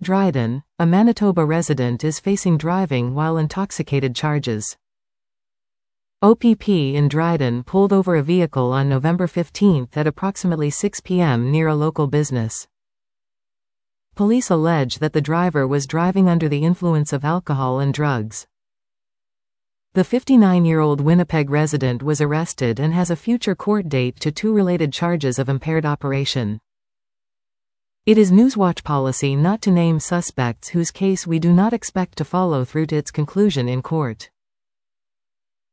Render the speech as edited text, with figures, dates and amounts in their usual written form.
Dryden, a Manitoba resident is facing driving while intoxicated charges. OPP in Dryden pulled over a vehicle on November 15 at approximately 6 p.m. near a local business. Police allege that the driver was driving under the influence of alcohol and drugs. The 59-year-old Winnipeg resident was arrested and has a future court date to two related charges of impaired operation. It is Newswatch policy not to name suspects whose case we do not expect to follow through to its conclusion in court.